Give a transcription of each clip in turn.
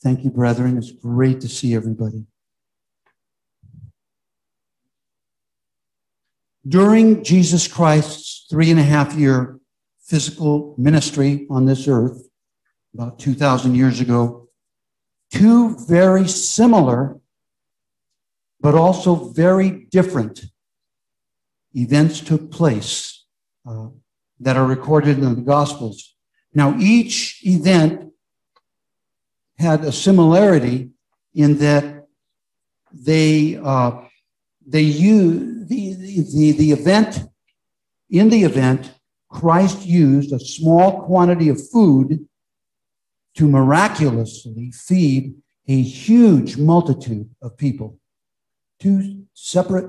Thank you, brethren. It's great to see everybody. During Jesus Christ's 3.5-year physical ministry on this earth, about 2,000 years ago, two very similar, but also very different events took place that are recorded in the Gospels. Now, each event had a similarity in that they used the event. In the event, Christ used a small quantity of food to miraculously feed a huge multitude of people. Two separate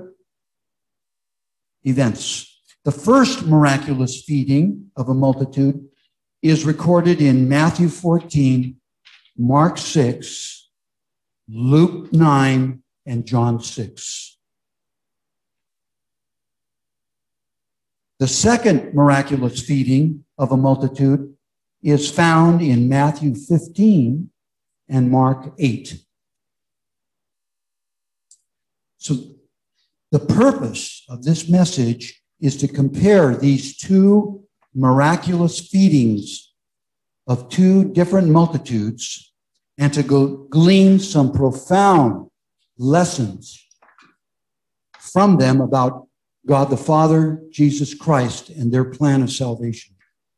events. The first miraculous feeding of a multitude is recorded in Matthew 14, Mark 6, Luke 9, and John 6. The second miraculous feeding of a multitude is found in Matthew 15 and Mark 8. So the purpose of this message is to compare these two miraculous feedings of two different multitudes and to glean some profound lessons from them about God the Father, Jesus Christ, and their plan of salvation.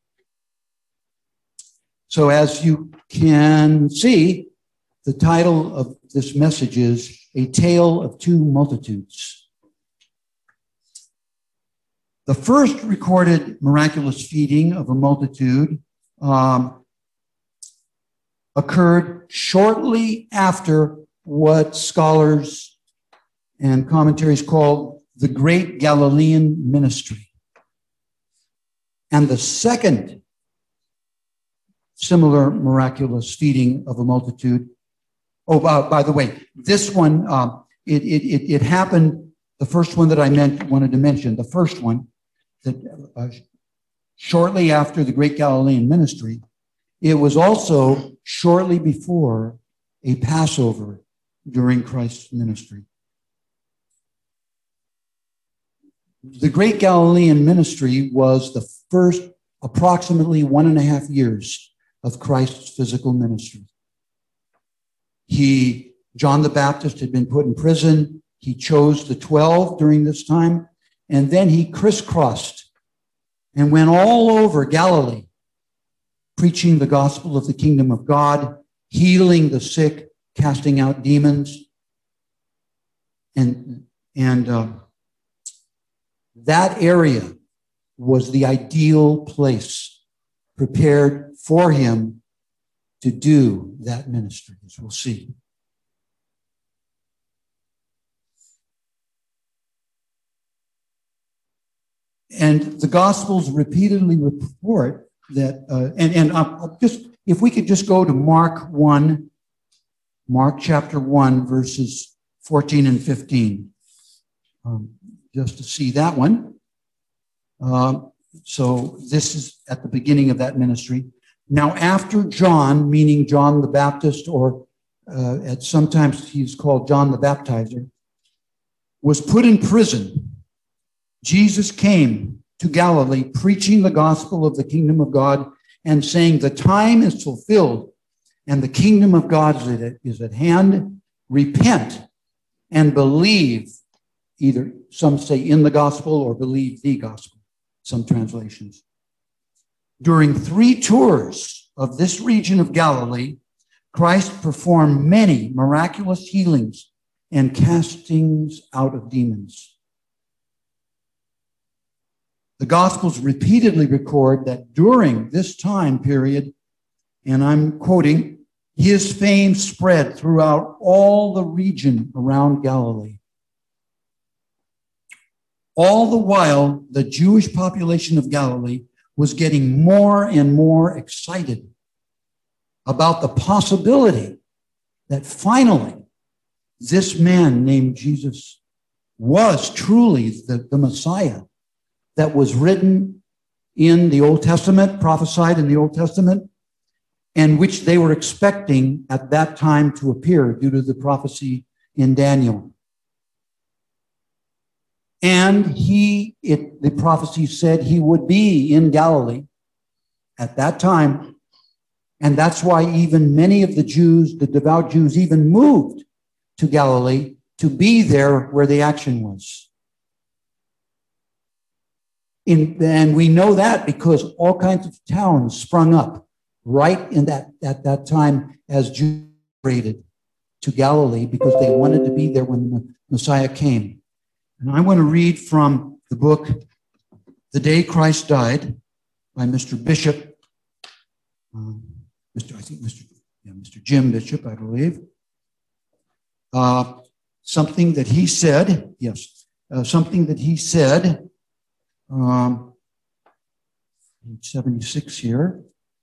So as you can see, the title of this message is A Tale of Two Multitudes. The first recorded miraculous feeding of a multitude occurred shortly after what scholars and commentaries call the Great Galilean Ministry. And the second similar miraculous feeding of a multitude, by the way, this one, it happened, the first one that I wanted to mention, the first one, that shortly after the Great Galilean Ministry, it was also shortly before a Passover during Christ's ministry. The Great Galilean Ministry was the first approximately 1.5 years of Christ's physical ministry. John the Baptist had been put in prison. He chose the 12 during this time, and then he crisscrossed and went all over Galilee, preaching the gospel of the kingdom of God, healing the sick, casting out demons. And that area was the ideal place prepared for him to do that ministry, as we'll see. And the Gospels repeatedly report that, if we could just go to Mark chapter 1, verses 14 and 15, just to see that one. So this is at the beginning of that ministry. Now, after John, meaning John the Baptist, or sometimes he's called John the Baptizer, was put in prison, Jesus came to Galilee preaching the gospel of the kingdom of God and saying, the time is fulfilled and the kingdom of God is at hand. Repent and believe, either some say in the gospel or believe the gospel, some translations. During 3 tours of this region of Galilee, Christ performed many miraculous healings and castings out of demons. The Gospels repeatedly record that during this time period, and I'm quoting, his fame spread throughout all the region around Galilee. All the while, the Jewish population of Galilee was getting more and more excited about the possibility that finally this man named Jesus was truly the Messiah that was written in the Old Testament, prophesied in the Old Testament, and which they were expecting at that time to appear due to the prophecy in Daniel. And the prophecy said he would be in Galilee at that time. And that's why even many of the Jews, the devout Jews, even moved to Galilee to be there where the action was. And we know that because all kinds of towns sprung up right in at that time as Jews migrated to Galilee because they wanted to be there when the Messiah came. And I want to read from the book, The Day Christ Died, by Mr. Bishop, Mr. Jim Bishop, I believe. Something that he said, page 76 here.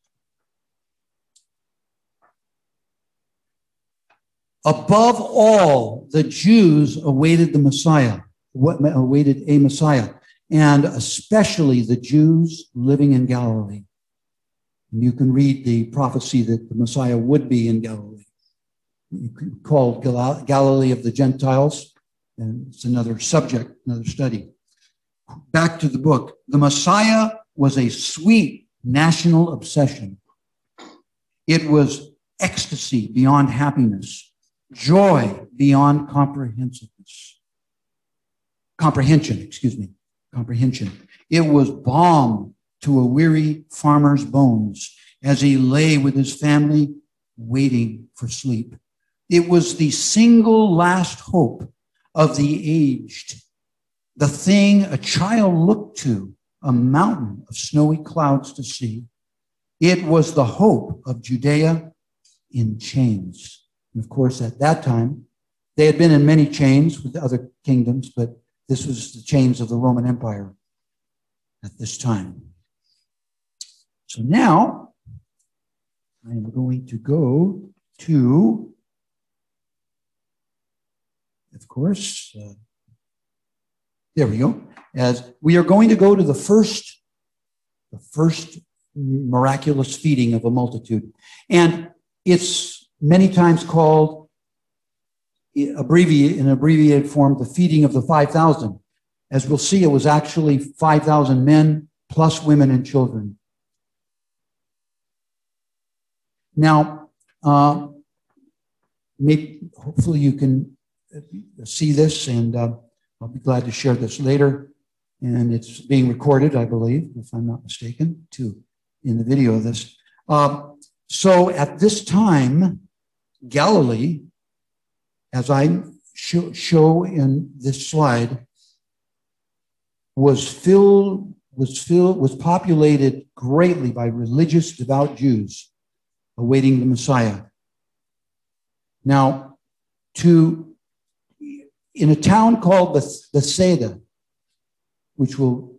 Above all, the Jews awaited the Messiah, awaited a Messiah, and especially the Jews living in Galilee. And you can read the prophecy that the Messiah would be in Galilee. Called Galilee of the Gentiles, and it's another subject, another study. Back to the book. The Messiah was a sweet national obsession. It was ecstasy beyond happiness, joy beyond comprehension. It was balm to a weary farmer's bones as he lay with his family waiting for sleep. It was the single last hope of the aged, the thing a child looked to, a mountain of snowy clouds to see. It was the hope of Judea in chains. And of course, at that time, they had been in many chains with other kingdoms, but this was the chains of the Roman Empire at this time. So now, I am going to go to, of course, there we go. As we are going to go to the first miraculous feeding of a multitude. And it's many times called, in abbreviated form, the feeding of the 5,000. As we'll see, it was actually 5,000 men plus women and children. Now, hopefully you can see this, and I'll be glad to share this later. And it's being recorded, I believe, if I'm not mistaken, in the video of this. So at this time, Galilee, as I show in this slide, was populated greatly by religious, devout Jews awaiting the Messiah. Now, in a town called Bethsaida, which will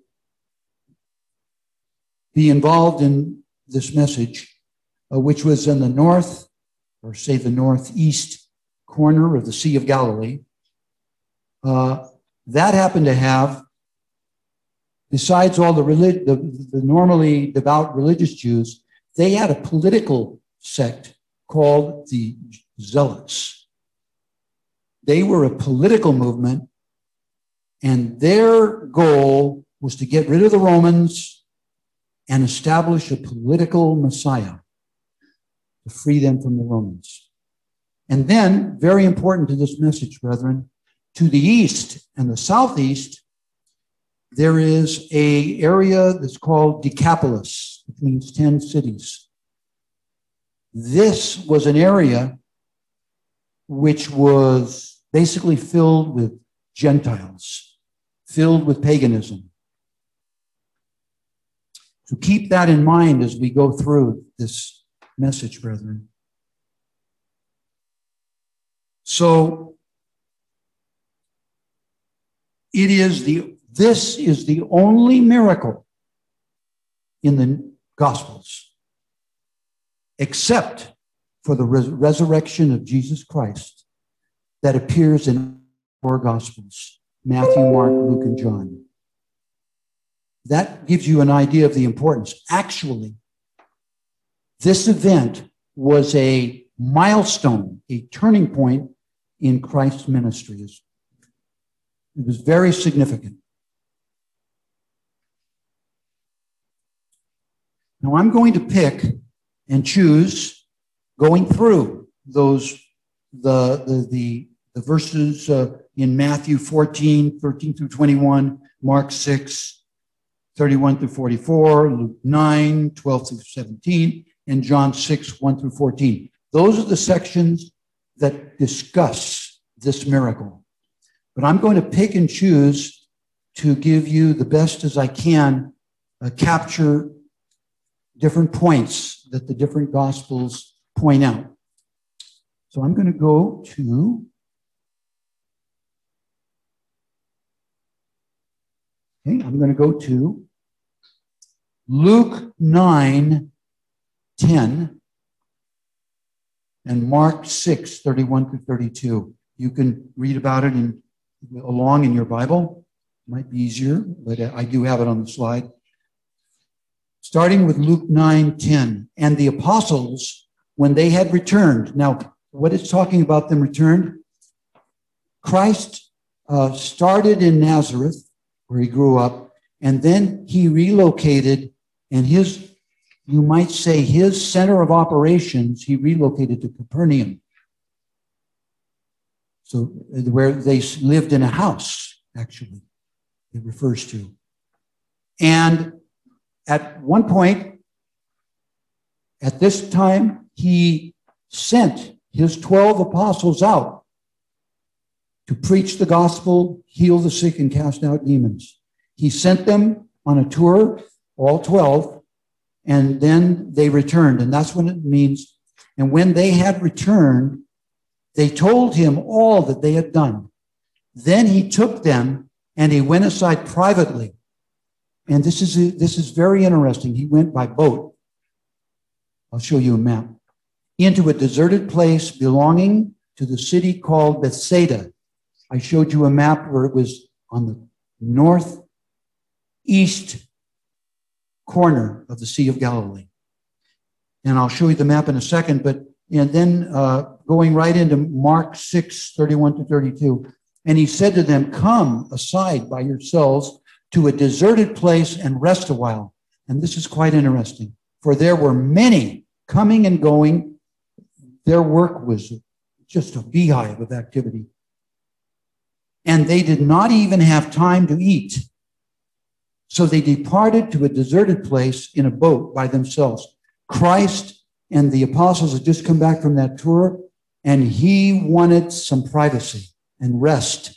be involved in this message, which was in the north, or say the northeast corner of the Sea of Galilee, that happened to have, besides all the normally devout religious Jews, they had a political sect called the Zealots. They were a political movement, and their goal was to get rid of the Romans and establish a political Messiah to free them from the Romans. And then, very important to this message, brethren, to the east and the southeast, there is an area that's called Decapolis, which means 10 cities. This was an area which was basically filled with Gentiles, filled with paganism. So keep that in mind as we go through this message, brethren. So this is the only miracle in the Gospels, except for the resurrection of Jesus Christ, that appears in 4 Gospels: Matthew, Mark, Luke, and John. That gives you an idea of the importance. Actually, This event was a milestone, a turning point in Christ's ministry. It was very significant. Now I'm going to pick and choose, going through those the verses in Matthew 14, 13 through 21, Mark 6, 31 through 44, Luke 9, 12 through 17, and John 6, 1 through 14. Those are the sections that discuss this miracle. But I'm going to pick and choose to give you the best as I can, capture different points that the different Gospels point out. So I'm going to go to I'm going to go to Luke 9, 10 and Mark 6, 31 through 32. You can read about it along in your Bible. It might be easier, but I do have it on the slide. Starting with Luke 9, 10. And the apostles, when they had returned. Now, what is talking about them returned? Christ started in Nazareth, where he grew up, and then he relocated, and you might say his center of operations, he relocated to Capernaum. So where they lived in a house, actually, it refers to. And at one point, at this time, he sent his 12 apostles out to preach the gospel, heal the sick, and cast out demons. He sent them on a tour, all 12, and then they returned. And that's what it means. And when they had returned, they told him all that they had done. Then he took them and he went aside privately. And this is very interesting. He went by boat. I'll show you a map. Into a deserted place belonging to the city called Bethsaida. I showed you a map where it was on the northeast corner of the Sea of Galilee. And I'll show you the map in a second, and then going right into Mark 6, 31 to 32. And he said to them, come aside by yourselves to a deserted place and rest a while. And this is quite interesting, for there were many coming and going. Their work was just a beehive of activity. And they did not even have time to eat. So they departed to a deserted place in a boat by themselves. Christ and the apostles had just come back from that tour, and he wanted some privacy and rest.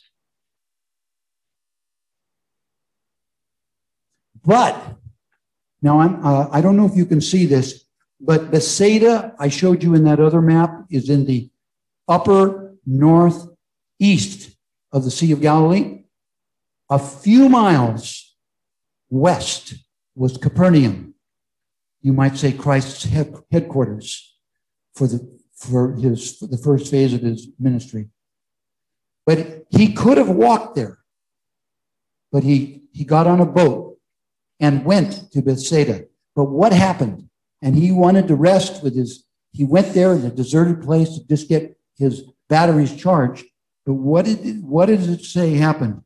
But now I don't know if you can see this, but Bethsaida, I showed you in that other map, is in the upper northeast of the Sea of Galilee. A few miles west was Capernaum. You might say Christ's headquarters for the first phase of his ministry. But he could have walked there. But he got on a boat and went to Bethsaida. But what happened? And he wanted to rest he went there in a deserted place to just get his batteries charged. But what does it say happened?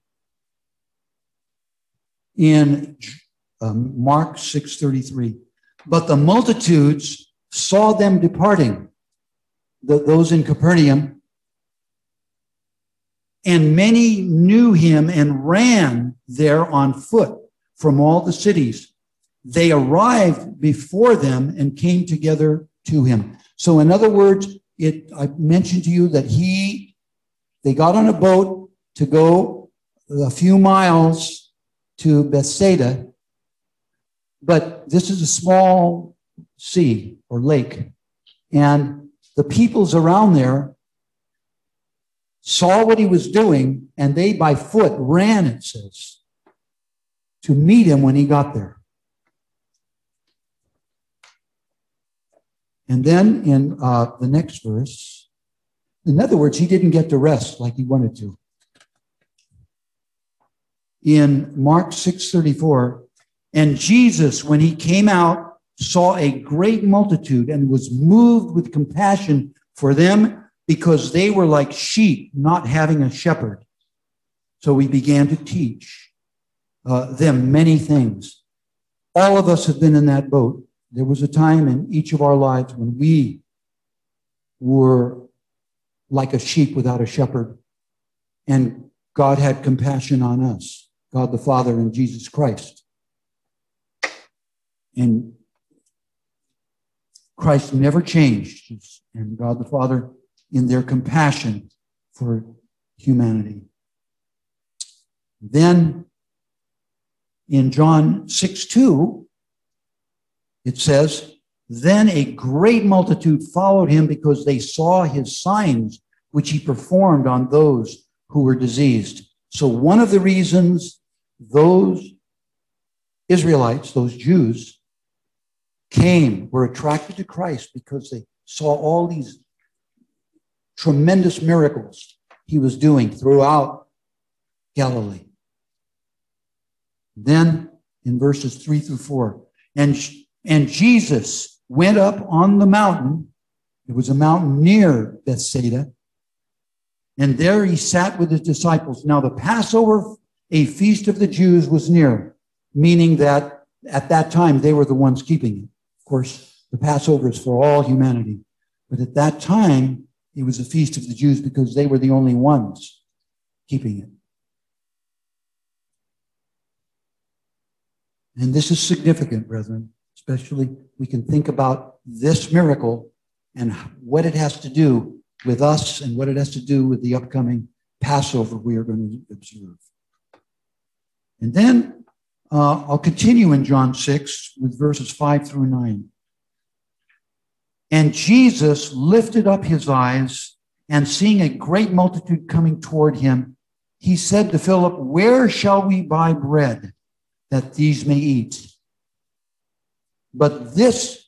In Mark 6:33. But the multitudes saw them departing, those in Capernaum, and many knew him and ran there on foot from all the cities. They arrived before them and came together to him. So in other words, I mentioned to you that they got on a boat to go a few miles to Bethsaida, but this is a small sea or lake. And the peoples around there saw what he was doing, and they by foot ran, it says, to meet him when he got there. And then in the next verse, in other words, he didn't get to rest like he wanted to. In Mark 6:34, and Jesus, when he came out, saw a great multitude and was moved with compassion for them because they were like sheep not having a shepherd. So he began to teach them many things. All of us have been in that boat. There was a time in each of our lives when we were like a sheep without a shepherd, and God had compassion on us, God the Father and Jesus Christ. And Christ never changed, and God the Father, in their compassion for humanity. Then in John 6:2, it says, then a great multitude followed him because they saw his signs, which he performed on those who were diseased. So one of the reasons those Israelites, those Jews, were attracted to Christ because they saw all these tremendous miracles he was doing throughout Galilee. Then in verses 3-4, and Jesus went up on the mountain. It was a mountain near Bethsaida. And there he sat with his disciples. Now the Passover, a feast of the Jews, was near, meaning that at that time they were the ones keeping it. Of course, the Passover is for all humanity. But at that time, it was a feast of the Jews because they were the only ones keeping it. And this is significant, brethren. Especially, we can think about this miracle and what it has to do with us and what it has to do with the upcoming Passover we are going to observe. And then I'll continue in John 6 with verses 5-9. And Jesus lifted up his eyes, and seeing a great multitude coming toward him, he said to Philip, where shall we buy bread that these may eat? But this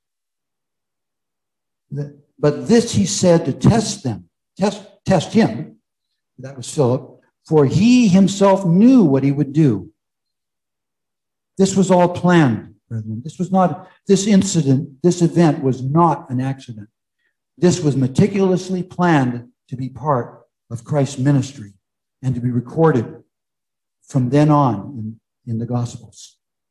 he said to test them, test him. That was Philip, for he himself knew what he would do. This was all planned, brethren. This event was not an accident. This was meticulously planned to be part of Christ's ministry and to be recorded from then on in the Gospels.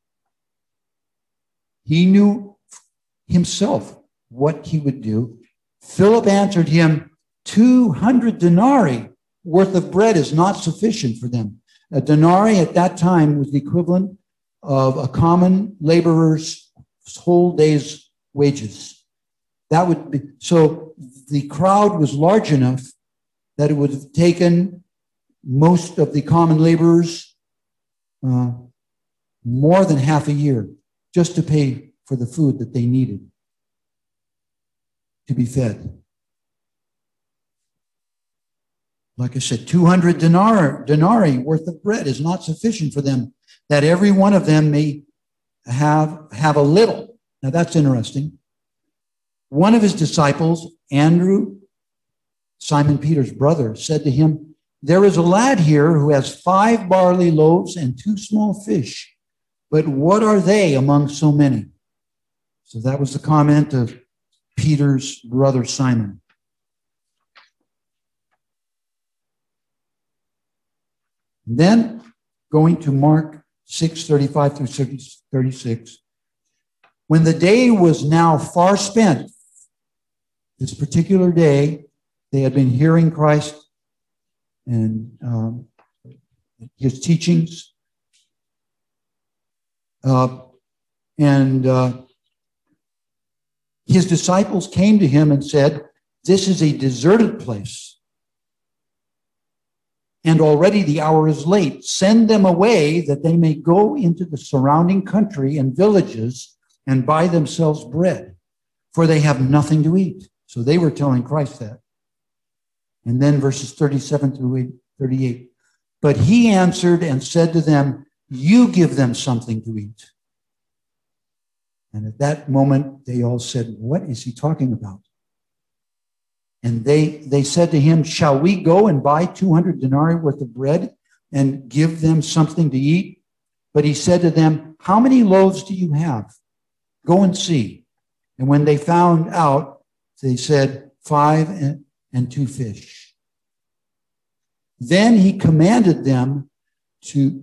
He knew himself what he would do. Philip answered him, 200 denarii worth of bread is not sufficient for them. A denarii at that time was the equivalent of a common laborer's whole day's wages. That would be, so the crowd was large enough that it would have taken most of the common laborers more than half a year just to pay for the food that they needed to be fed. Like I said, 200 denarii worth of bread is not sufficient for them, that every one of them may have a little. Now that's interesting. One of his disciples, Andrew, Simon Peter's brother, said to him, there is a lad here who has 5 barley loaves and 2 small fish. But what are they among so many? So that was the comment of Peter's brother Simon. And then going to Mark 6:35-36. When the day was now far spent, this particular day, they had been hearing Christ and his teachings. His disciples came to him and said, this is a deserted place, and already the hour is late. Send them away that they may go into the surrounding country and villages and buy themselves bread, for they have nothing to eat. So they were telling Christ that. And then verses 37-38. But he answered and said to them, you give them something to eat. And at that moment, they all said, what is he talking about? And they said to him, shall we go and buy 200 denarii worth of bread and give them something to eat? But he said to them, how many loaves do you have? Go and see. And when they found out, they said, 5 and 2 fish. Then he commanded them to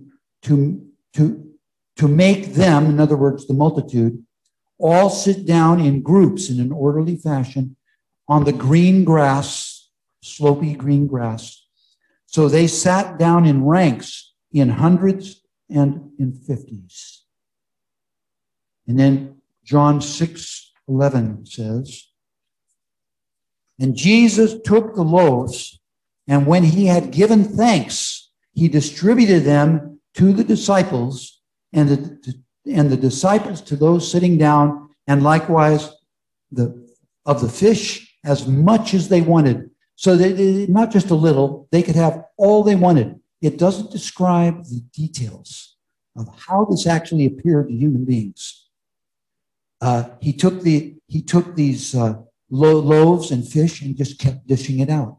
make them, in other words, the multitude, all sit down in groups in an orderly fashion on the green grass, slopy green grass. So they sat down in ranks in hundreds and in 50s. And then John 6:11 says, and Jesus took the loaves, and when he had given thanks, he distributed them to the disciples, and the disciples to those sitting down, and likewise of the fish as much as they wanted. So that not just a little, they could have all they wanted. It doesn't describe the details of how this actually appeared to human beings. He took these loaves and fish and just kept dishing it out.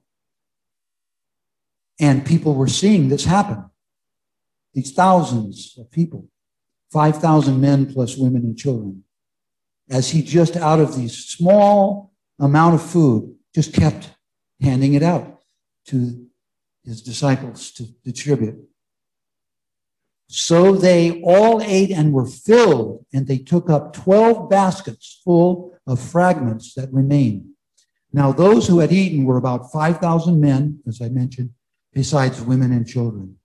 And people were seeing this happen. These thousands of people, 5,000 men plus women and children, as he just out of these small amount of food just kept handing it out to his disciples to distribute. So they all ate and were filled, and they took up 12 baskets full of fragments that remained. Now those who had eaten were about 5,000 men, as I mentioned, besides women and children.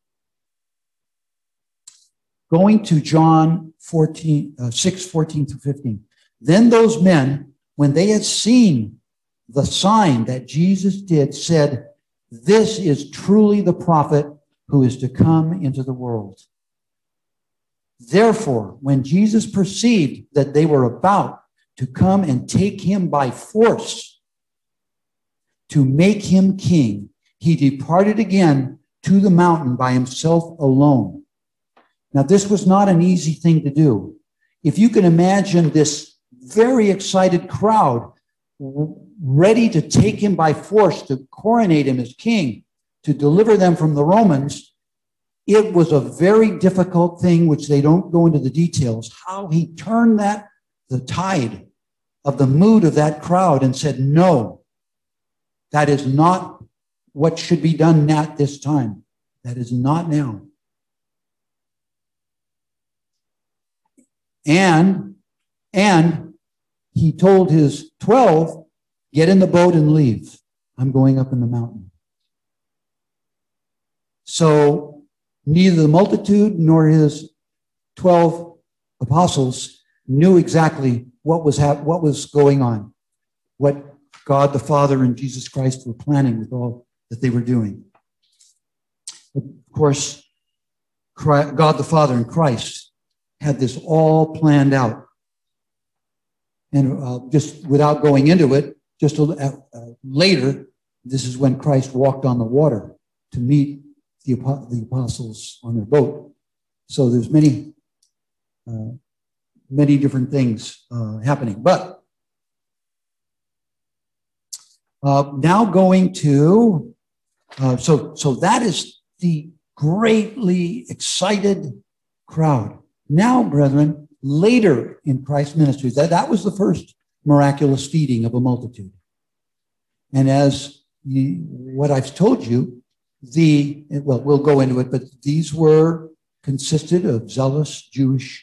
Going to John 6:14-15. Then those men, when they had seen the sign that Jesus did, said, this is truly the prophet who is to come into the world. Therefore, when Jesus perceived that they were about to come and take him by force to make him king, he departed again to the mountain by himself alone. Now, this was not an easy thing to do. If you can imagine this very excited crowd ready to take him by force, to coronate him as king, to deliver them from the Romans, it was a very difficult thing, which they don't go into the details, how he turned the tide of the mood of that crowd and said, no, that is not what should be done at this time. That is not now. And he told his 12, get in the boat and leave. I'm going up in the mountain. So neither the multitude nor his 12 apostles knew exactly what was going on, what God the Father and Jesus Christ were planning with all that they were doing. Of course, God the Father and Christ had this all planned out. And just without going into it, just later, this is when Christ walked on the water to meet the apostles on their boat. So there's many different things happening. But now going to, so that is the greatly excited crowd. Now, brethren, later in Christ's ministry, that was the first miraculous feeding of a multitude. And as what I've told you, we'll go into it, but these consisted of zealous Jewish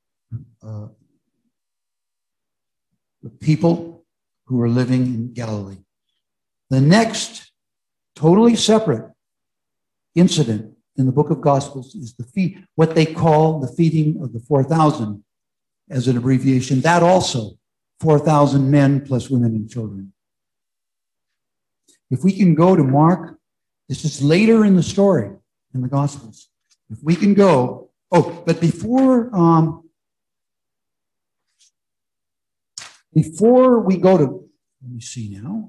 people who were living in Galilee. The next totally separate incident in the book of Gospels is what they call the feeding of the 4,000 as an abbreviation. That also, 4,000 men plus women and children. If we can go to Mark, this is later in the story in the Gospels. If we can go, but before we go to, let me see now.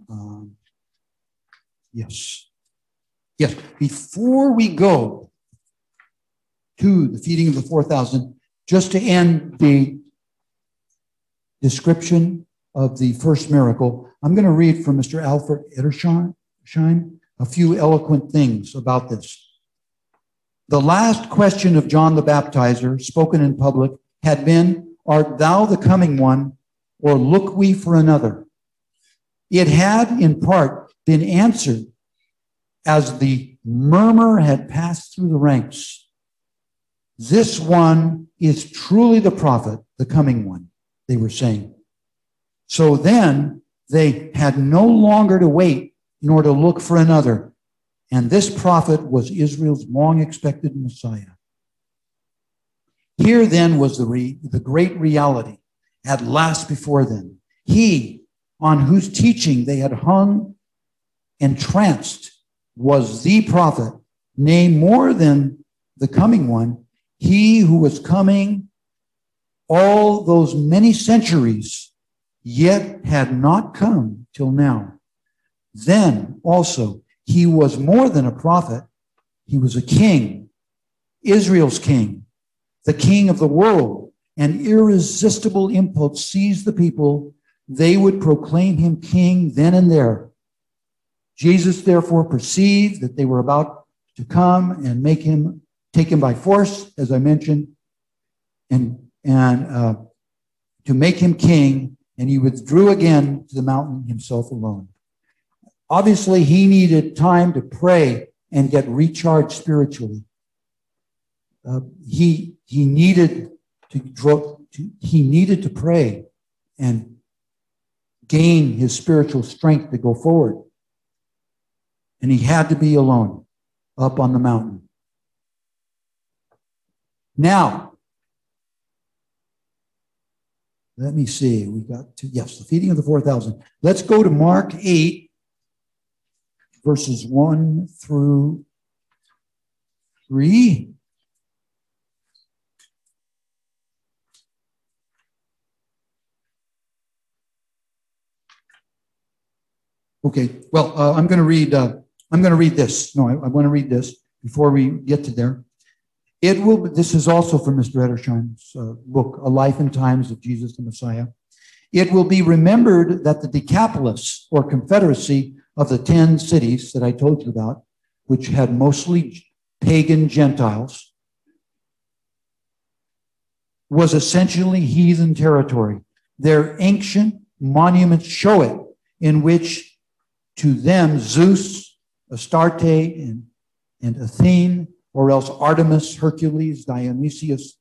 Yes, before we go to the feeding of the 4,000, just to end the description of the first miracle, I'm going to read from Mr. Alfred Edersheim a few eloquent things about this. The last question of John the Baptizer, spoken in public, had been, art thou the coming one, or look we for another? It had in part been answered as the murmur had passed through the ranks. This one is truly the prophet, the coming one, they were saying. So then they had no longer to wait nor to look for another. And this prophet was Israel's long expected Messiah. Here then was the great reality at last before them. He on whose teaching they had hung entranced was the prophet, nay, more than the coming one, he who was coming all those many centuries, yet had not come till now. Then also he was more than a prophet. He was a king, Israel's king, the king of the world. An irresistible impulse seized the people. They would proclaim him king then and there. Jesus therefore perceived that they were about to come and take him by force, as I mentioned, and to make him king, and he withdrew again to the mountain himself alone. Obviously, he needed time to pray and get recharged spiritually. He needed to pray and gain his spiritual strength to go forward. And he had to be alone up on the mountain. Now, let me see. We got to, yes, the feeding of the 4,000. Let's go to Mark 8, verses 1 through 3. Okay, well, I'm going to read this. No, I want to read this before we get to there. This is also from Mr. Edersheim's book, A Life and Times of Jesus the Messiah. It will be remembered that the Decapolis, or confederacy of the 10 cities that I told you about, which had mostly pagan Gentiles, was essentially heathen territory. Their ancient monuments show it, in which to them Zeus, Astarte, and Athene, or else Artemis, Hercules, Dionysus,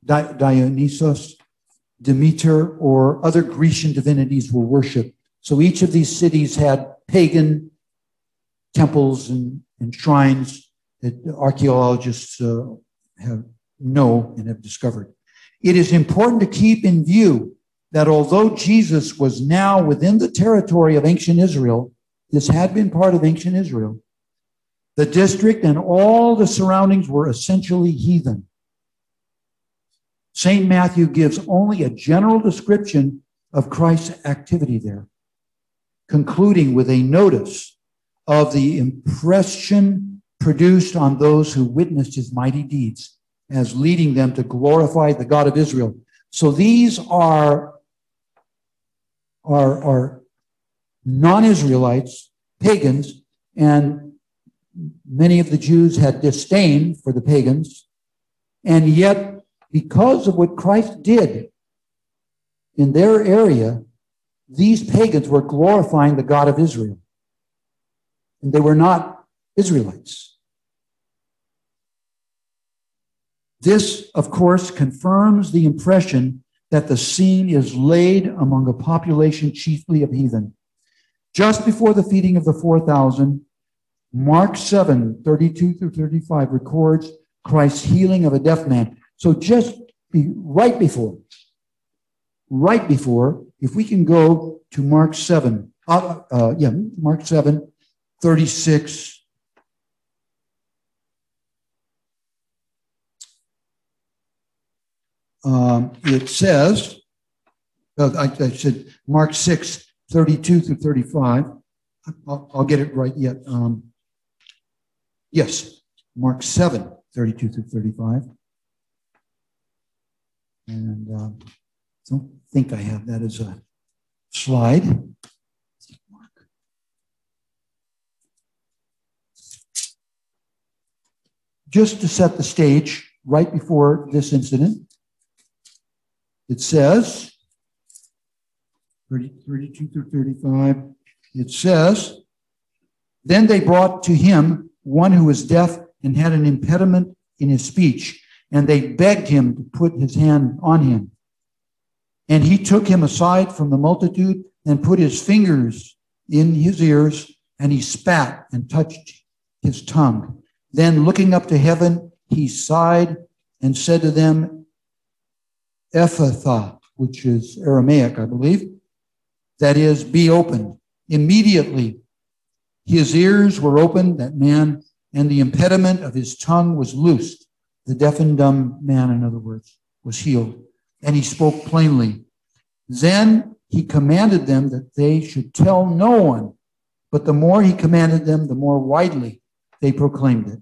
Demeter, or other Grecian divinities were worshipped. So each of these cities had pagan temples and shrines that archaeologists know and have discovered. It is important to keep in view that although Jesus was now within the territory of ancient Israel, this had been part of ancient Israel, the district and all the surroundings were essentially heathen. St. Matthew gives only a general description of Christ's activity there, concluding with a notice of the impression produced on those who witnessed his mighty deeds as leading them to glorify the God of Israel. So these are non-Israelites, pagans, and many of the Jews had disdain for the pagans. And yet, because of what Christ did in their area, these pagans were glorifying the God of Israel. And they were not Israelites. This, of course, confirms the impression that the scene is laid among a population chiefly of heathen. Just before the feeding of the 4,000, Mark 7, 32 through 35 records Christ's healing of a deaf man. So right before, if we can go to Mark 7, Mark 7, 36. It says, I said Mark 6, 32 through 35. I'll get it right yet. Yes, Mark 7, 32 through 35. And I don't think I have that as a slide. Just to set the stage right before this incident, It says, 32 through 35, it says, then they brought to him one who was deaf and had an impediment in his speech, and they begged him to put his hand on him. And he took him aside from the multitude and put his fingers in his ears, and he spat and touched his tongue. Then looking up to heaven, he sighed and said to them, Ephphatha, which is Aramaic, I believe, that is, be opened. Immediately, his ears were opened, that man, and the impediment of his tongue was loosed. The deaf and dumb man, in other words, was healed, and he spoke plainly. Then he commanded them that they should tell no one, but the more he commanded them, the more widely they proclaimed it.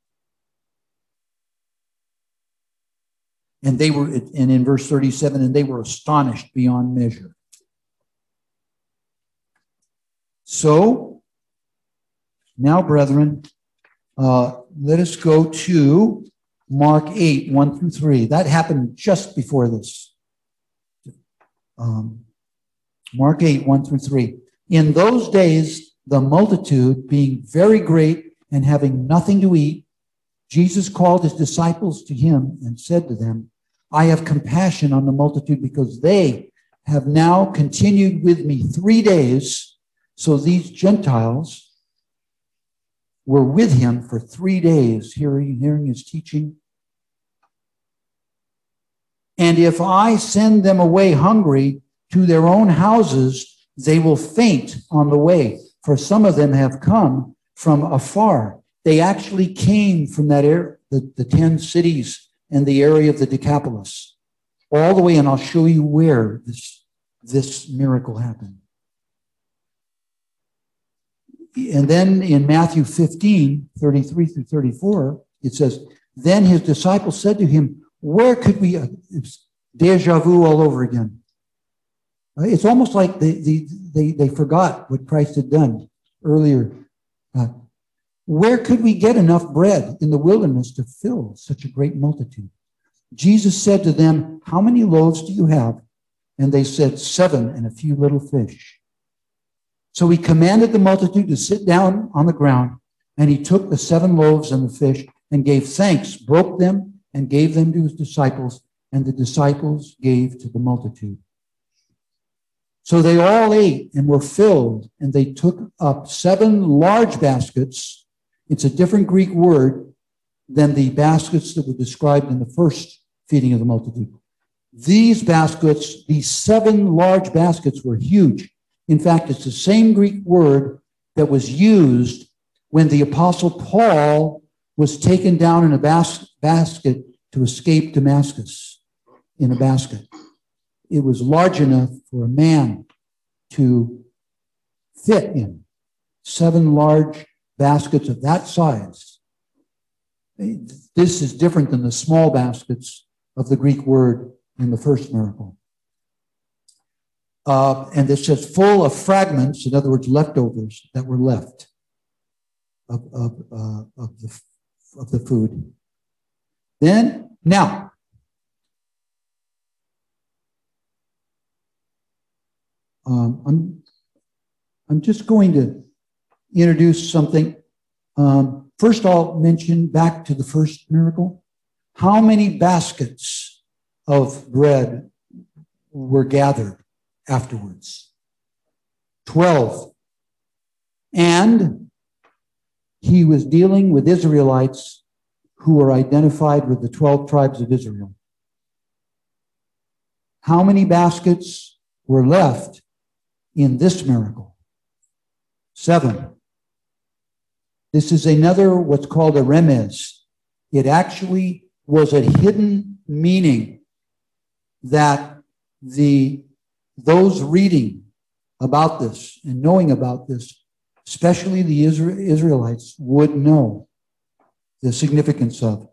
And they were, and in verse 37, and they were astonished beyond measure. So, now, brethren, let us go to Mark 8, 1 through 3. That happened just before this. Mark 8, 1 through 3. In those days, the multitude being very great and having nothing to eat, Jesus called his disciples to him and said to them, I have compassion on the multitude because they have now continued with me 3 days. So these Gentiles were with him for 3 days, hearing his teaching. And if I send them away hungry to their own houses, they will faint on the way, for some of them have come from afar. They actually came from that area, the 10 cities and the area of the Decapolis, all the way, and I'll show you where this miracle happened. And then in Matthew 15, 33 through 34, it says, then his disciples said to him, where could we, it's deja vu all over again. It's almost like they forgot what Christ had done earlier. Where could we get enough bread in the wilderness to fill such a great multitude? Jesus said to them, how many loaves do you have? And they said, 7 and a few little fish. So he commanded the multitude to sit down on the ground, and he took the 7 loaves and the fish and gave thanks, broke them, and gave them to his disciples, and the disciples gave to the multitude. So they all ate and were filled, and they took up 7 large baskets. It's a different Greek word than the baskets that were described in the first feeding of the multitude. These baskets, these 7 large baskets, were huge. In fact, it's the same Greek word that was used when the Apostle Paul was taken down in a basket to escape Damascus, in a basket. It was large enough for a man to fit in. 7 large baskets of that size. This is different than the small baskets of the Greek word in the first miracle. And it says full of fragments, in other words, leftovers that were left of the food. Then, now, I'm just going to introduce something. First, I'll mention back to the first miracle. How many baskets of bread were gathered afterwards? 12. And he was dealing with Israelites who were identified with the 12 tribes of Israel. How many baskets were left in this miracle? 7. This is another what's called a remez. It actually was a hidden meaning that those reading about this and knowing about this, especially the Israelites, would know the significance of.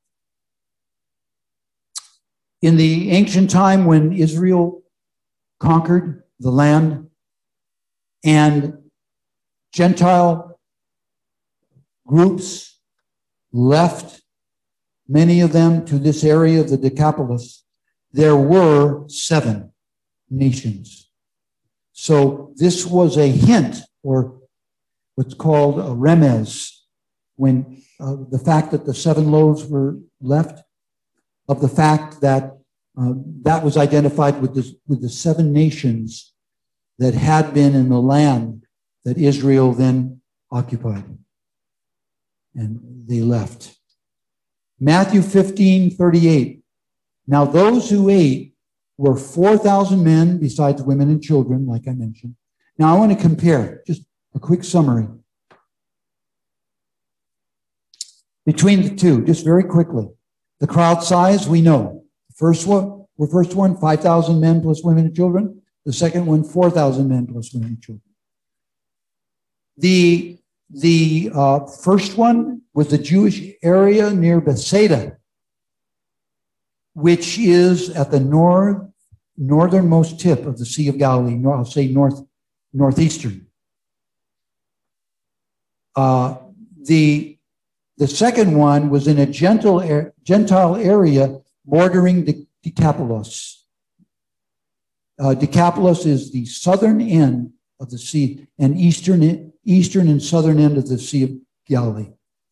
In the ancient time when Israel conquered the land and Gentile groups left, many of them to this area of the Decapolis, there were 7 nations. So this was a hint, or what's called a remez, when the fact that the 7 loaves were left, of the fact that that was identified with the 7 nations that had been in the land that Israel then occupied. And they left. Matthew 15:38. Now those who ate were 4,000 men, besides women and children, like I mentioned. Now I want to compare, just a quick summary between the two, just very quickly. The crowd size, we know. The first one, 5,000 men plus women and children. The second one, 4,000 men plus women and children. The first one was the Jewish area near Bethsaida, which is at the northernmost tip of the Sea of Galilee. I'll say northeastern. The second one was in a Gentile area bordering the Decapolis. Decapolis is the southern end of the sea and eastern and southern end of the Sea of Galilee.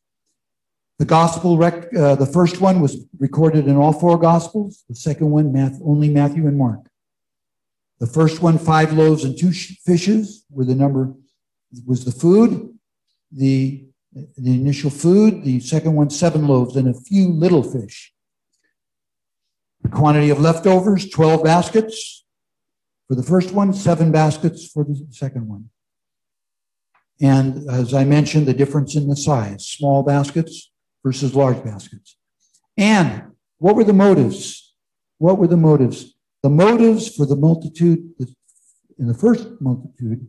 The first one was recorded in all 4 Gospels. The second one, only Matthew and Mark. The first one, 5 loaves and 2 fishes, was the food, the initial food. The second one, 7 loaves and a few little fish. The quantity of leftovers, 12 baskets for the first one, 7 baskets for the second one. And as I mentioned, the difference in the size, small baskets versus large baskets. And what were the motives? What were the motives? The motives for the multitude, in the first multitude,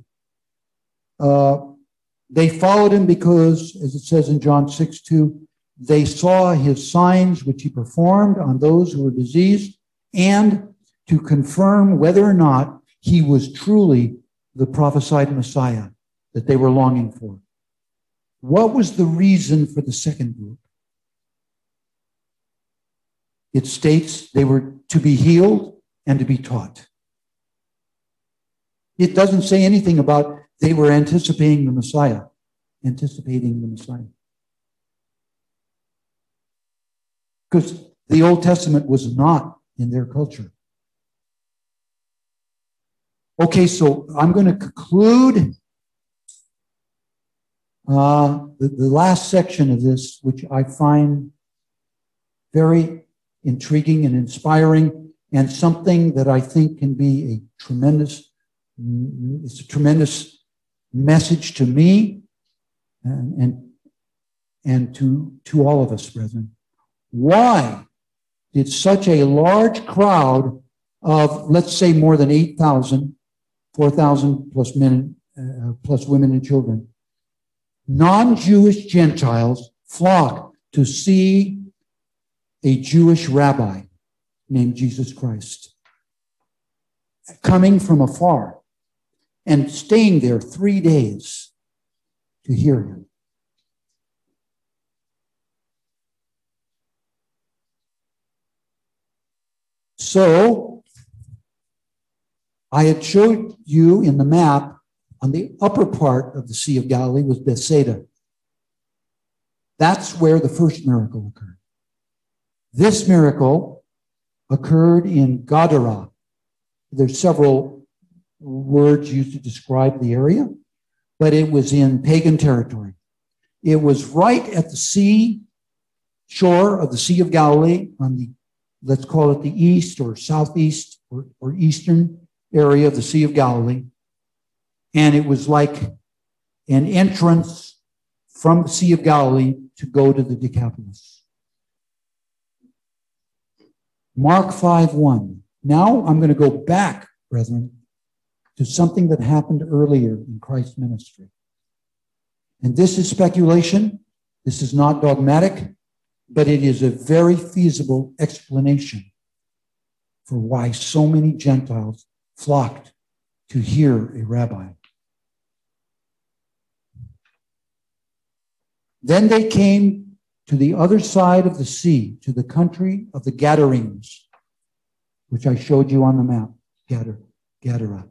they followed him because, as it says in John 6:2, they saw his signs which he performed on those who were diseased, and to confirm whether or not he was truly the prophesied Messiah that they were longing for. What was the reason for the second group? It states they were to be healed and to be taught. It doesn't say anything about they were anticipating the Messiah. Because the Old Testament was not in their culture. Okay, so I'm going to conclude the last section of this, which I find very intriguing and inspiring, and something that I think can be it's a tremendous message to me and to all of us, brethren. Why did such a large crowd of, let's say, more than 8,000, 4,000 plus men, plus women and children, non-Jewish Gentiles flock to see a Jewish rabbi named Jesus Christ, coming from afar and staying there 3 days to hear him? So I had showed you in the map on the upper part of the Sea of Galilee was Bethsaida. That's where the first miracle occurred. This miracle occurred in Gadara. There's several words used to describe the area, but it was in pagan territory. It was right at the sea shore of the Sea of Galilee on the, let's call it the east or southeast or eastern area of the Sea of Galilee. And it was like an entrance from the Sea of Galilee to go to the Decapolis. Mark 5:1. Now I'm going to go back, brethren, to something that happened earlier in Christ's ministry. And this is speculation. This is not dogmatic, but it is a very feasible explanation for why so many Gentiles flocked to hear a rabbi. Then they came to the other side of the sea, to the country of the Gadarenes. which I showed you on the map, Gadara.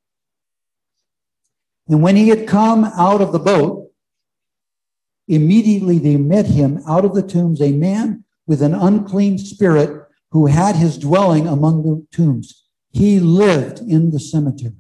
And when he had come out of the boat, immediately they met him out of the tombs, a man with an unclean spirit who had his dwelling among the tombs. He lived in the cemetery.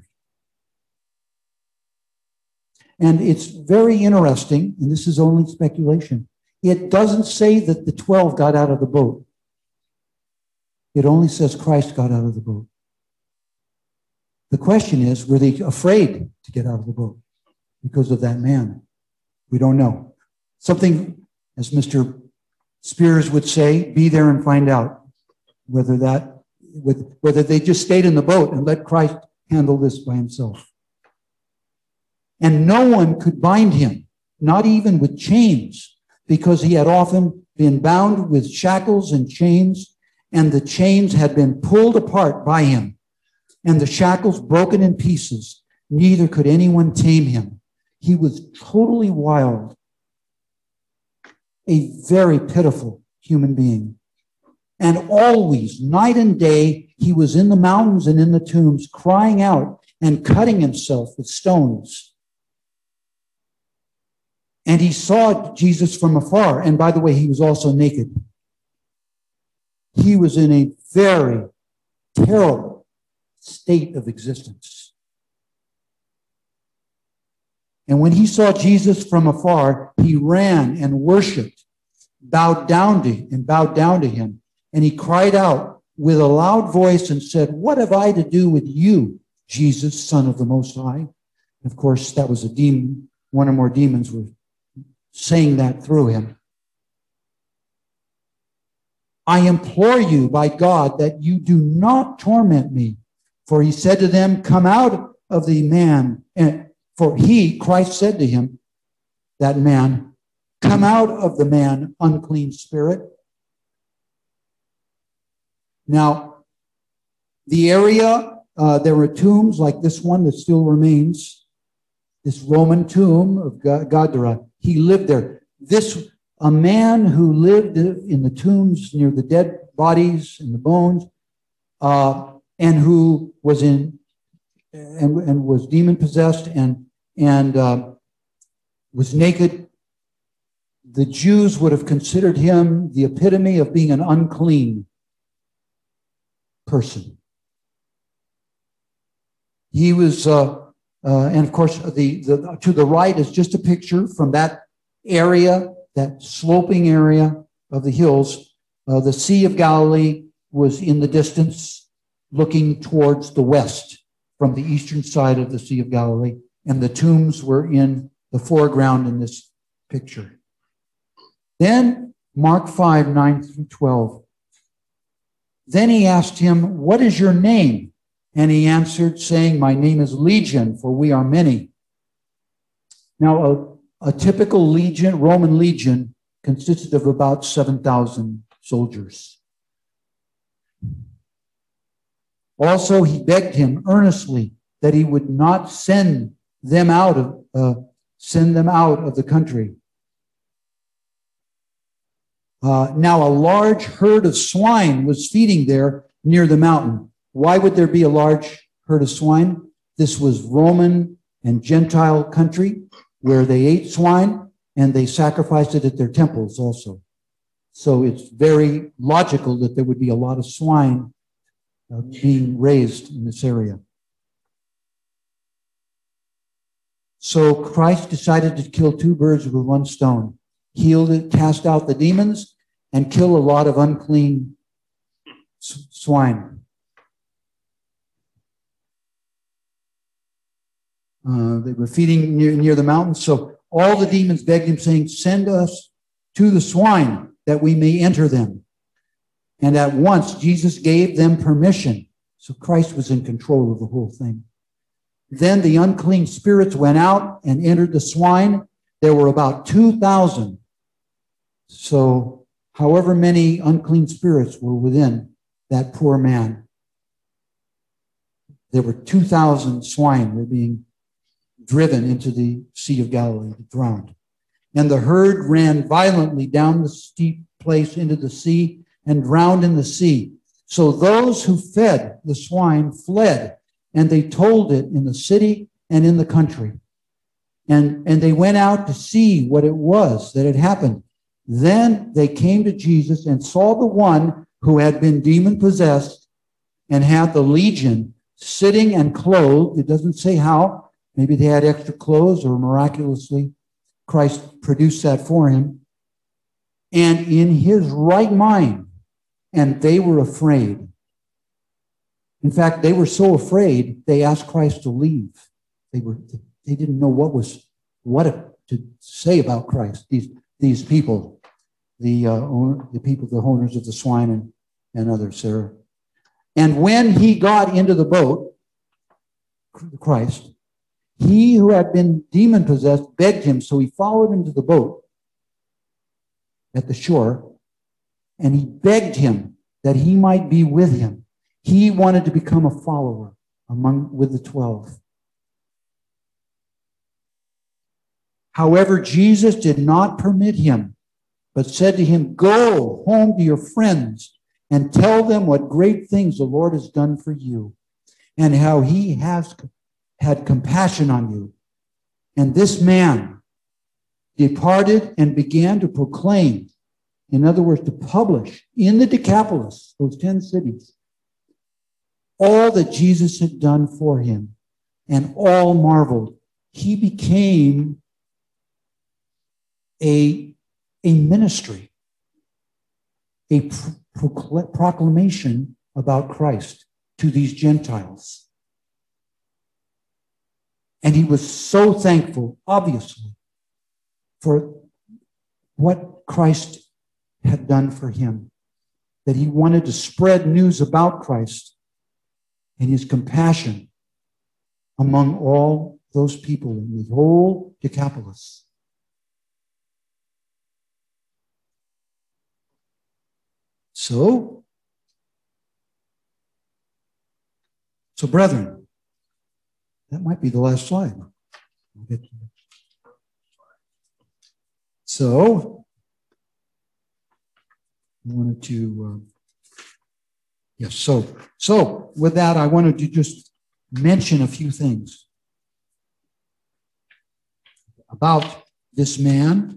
And it's very interesting, and this is only speculation. It doesn't say that the 12 got out of the boat. It only says Christ got out of the boat. The question is, were they afraid to get out of the boat because of that man? We don't know. Something, as Mr. Spears would say, be there and find out whether they just stayed in the boat and let Christ handle this by himself. And no one could bind him, not even with chains, because he had often been bound with shackles and chains, and the chains had been pulled apart by him, and the shackles broken in pieces. Neither could anyone tame him. He was totally wild, a very pitiful human being. And always, night and day, he was in the mountains and in the tombs, crying out and cutting himself with stones. And he saw Jesus from afar. And by the way, he was also naked. He was in a very terrible state of existence. And when he saw Jesus from afar, he ran and worshiped, bowed down to him. And he cried out with a loud voice and said, "What have I to do with you, Jesus, Son of the Most High?" And of course, that was a demon. One or more demons were saying that through him. "I implore you by God that you do not torment me." For he said to them, "Come out of the man." And for he, Christ, said to him, that man, "Come out of the man, unclean spirit." Now, the area, there were tombs like this one that still remains, this Roman tomb of Gadara. He lived there. A man who lived in the tombs near the dead bodies and the bones, and who was was demon possessed and was naked. The Jews would have considered him the epitome of being an unclean person. He was, and of course, to the right is just a picture from that area, that sloping area of the hills. The Sea of Galilee was in the distance, looking towards the west from the eastern side of the Sea of Galilee, and the tombs were in the foreground in this picture. Then Mark 5, 9 through 12. Then he asked him, "What is your name?" And he answered, saying, "My name is Legion, for we are many." Now, a typical legion, Roman legion, consisted of about 7,000 soldiers. Also, he begged him earnestly that he would not send them out of the country. Now, a large herd of swine was feeding there near the mountain. Why would there be a large herd of swine? This was Roman and Gentile country where they ate swine and they sacrificed it at their temples also. So it's very logical that there would be a lot of swine being raised in this area. So Christ decided to kill two birds with one stone. Healed it, cast out the demons, and kill a lot of unclean swine. They were feeding near the mountain. So all the demons begged him, saying, "Send us to the swine that we may enter them." And at once Jesus gave them permission. So Christ was in control of the whole thing. Then the unclean spirits went out and entered the swine. There were about 2,000. So however many unclean spirits were within that poor man, there were 2,000 swine were being driven into the Sea of Galilee, drowned. And the herd ran violently down the steep place into the sea and drowned in the sea. So those who fed the swine fled, and they told it in the city and in the country. And they went out to see what it was that had happened. Then they came to Jesus and saw the one who had been demon-possessed and had the legion sitting and clothed. It doesn't say how. Maybe they had extra clothes, or miraculously Christ produced that for him. And in his right mind, and they were afraid. In fact, they were so afraid, they asked Christ to leave. They didn't know what to say about Christ. These people, the people, the owners of the swine and others there. And when he got into the boat, Christ, he who had been demon-possessed begged him, so he followed him to the boat at the shore, and he begged him that he might be with him. He wanted to become a follower with the 12. However, Jesus did not permit him, but said to him, "Go home to your friends and tell them what great things the Lord has done for you, and how he has had compassion on you." And this man departed and began to proclaim, in other words, to publish in the Decapolis, those 10 cities, all that Jesus had done for him, and all marveled. He became a ministry, a proclamation about Christ to these Gentiles. And he was so thankful, obviously, for what Christ had done for him, that he wanted to spread news about Christ and his compassion among all those people in the whole Decapolis. So brethren, that might be the last slide. We'll get to it. So, I wanted to, yes, so with that, I wanted to just mention a few things about this man.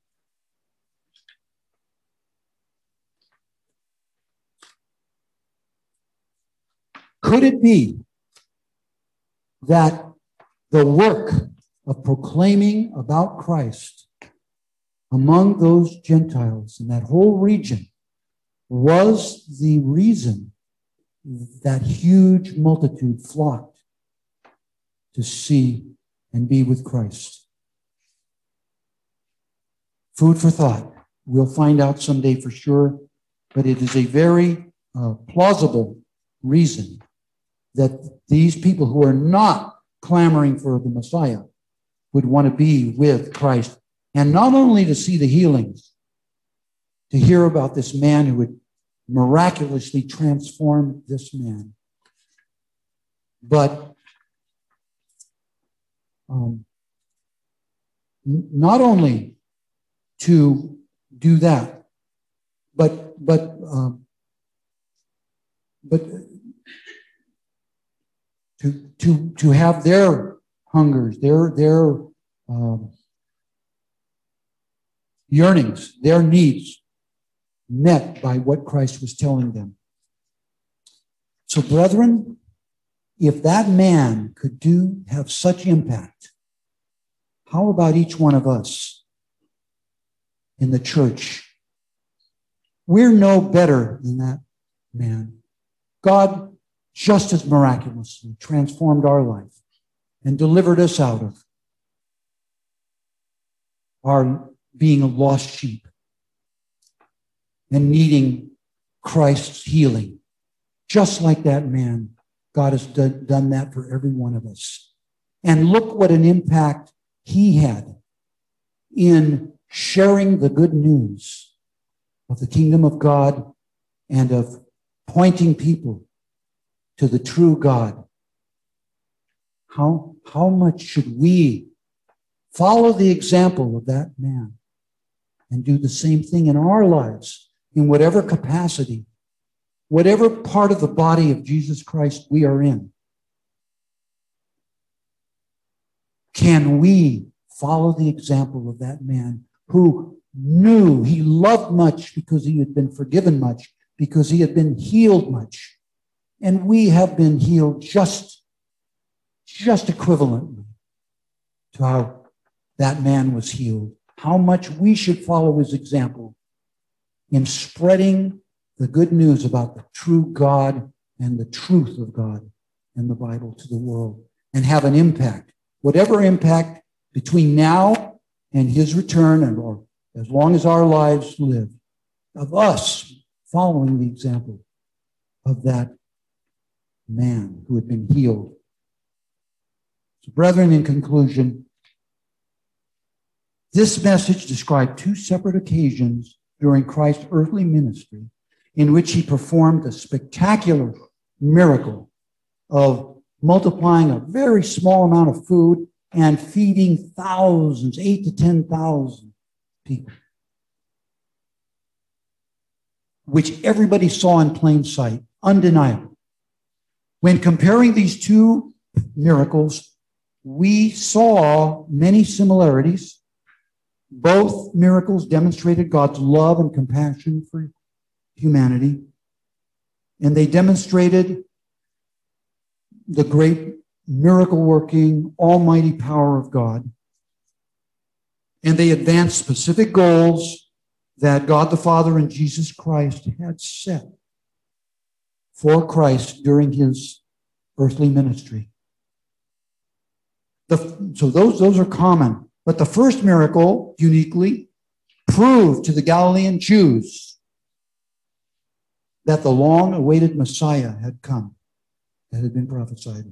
Could it be that the work of proclaiming about Christ among those Gentiles in that whole region was the reason that huge multitude flocked to see and be with Christ? Food for thought. We'll find out someday for sure, but it is a very plausible reason that these people who are not clamoring for the Messiah would want to be with Christ. And not only to see the healings, to hear about this man who would miraculously transform this man, but not only to do that, but to have their hungers, their yearnings, their needs met by what Christ was telling them. So, brethren, if that man could have such impact, how about each one of us in the church? We're no better than that man. God just as miraculously transformed our life and delivered us out of our being a lost sheep and needing Christ's healing. Just like that man, God has done that for every one of us. And look what an impact he had in sharing the good news of the kingdom of God and of pointing people to the true God. How much should we follow the example of that man and do the same thing in our lives, in whatever capacity whatever part of the body of Jesus Christ we are in, can we follow the example of that man who knew he loved much because he had been forgiven much, because he had been healed much, and we have been healed just equivalently to how that man was healed. How much we should follow his example in spreading the good news about the true God and the truth of God and the Bible to the world, and have an impact, whatever impact between now and his return, and or as long as our lives live, of us following the example of that man who had been healed. So, brethren, in conclusion, this message described two separate occasions during Christ's earthly ministry in which he performed a spectacular miracle of multiplying a very small amount of food and feeding thousands, 8,000 to 10,000 people, which everybody saw in plain sight, undeniable. When comparing these two miracles, we saw many similarities. Both miracles demonstrated God's love and compassion for humanity, and they demonstrated the great miracle-working, almighty power of God. And they advanced specific goals that God the Father and Jesus Christ had set for Christ during his earthly ministry. So those are common. But the first miracle, uniquely, proved to the Galilean Jews that the long-awaited Messiah had come, that had been prophesied.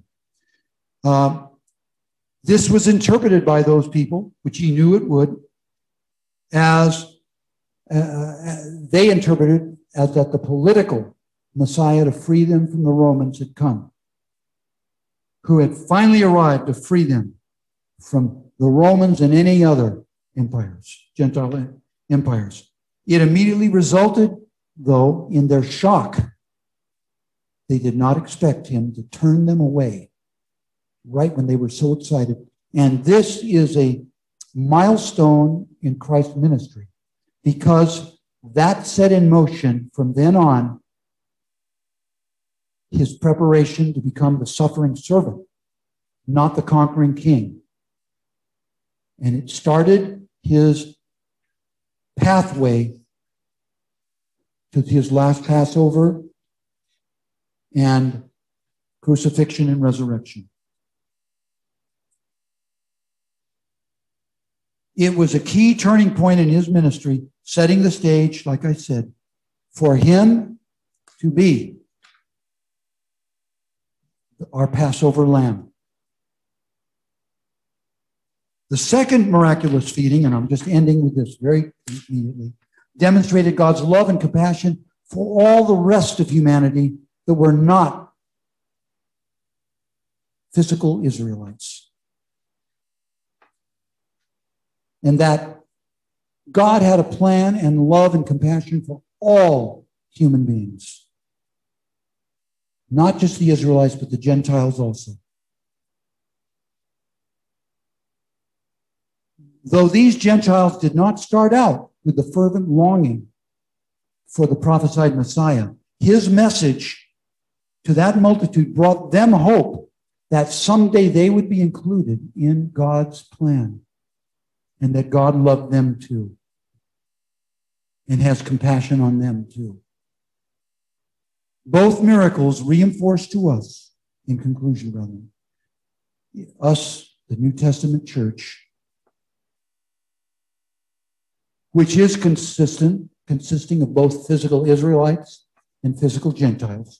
This was interpreted by those people, which he knew it would, as they interpreted as that the political Messiah to free them from the Romans had come, who had finally arrived to free them from the Romans and any other empires, Gentile empires. It immediately resulted, though, in their shock. They did not expect him to turn them away right when they were so excited. And this is a milestone in Christ's ministry, because that set in motion from then on his preparation to become the suffering servant, not the conquering king. And it started his pathway to his last Passover and crucifixion and resurrection. It was a key turning point in his ministry, setting the stage, like I said, for him to be our Passover lamb. The second miraculous feeding, and I'm just ending with this very immediately, demonstrated God's love and compassion for all the rest of humanity that were not physical Israelites. And that God had a plan and love and compassion for all human beings. Not just the Israelites, but the Gentiles also. Though these Gentiles did not start out with the fervent longing for the prophesied Messiah, his message to that multitude brought them hope that someday they would be included in God's plan, and that God loved them too and has compassion on them too. Both miracles reinforce to us, in conclusion, brethren, us, the New Testament church, which is consisting of both physical Israelites and physical Gentiles,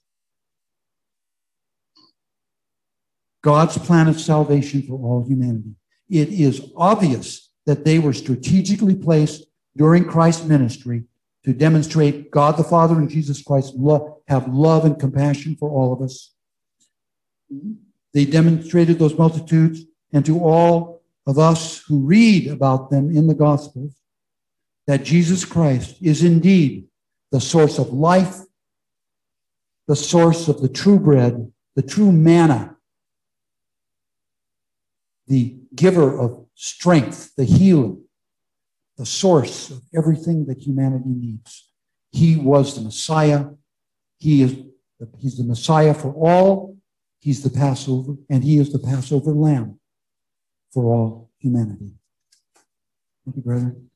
God's plan of salvation for all humanity. It is obvious that they were strategically placed during Christ's ministry to demonstrate God the Father and Jesus Christ have love and compassion for all of us. They demonstrated those multitudes, and to all of us who read about them in the Gospels, that Jesus Christ is indeed the source of life the source of the true bread, the true manna, the giver of strength, the healer, the source of everything that humanity needs. He was the Messiah. He's the Messiah for all. He's the Passover, and he is the Passover lamb for all humanity. Thank you, brethren.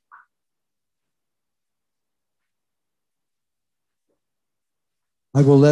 I will let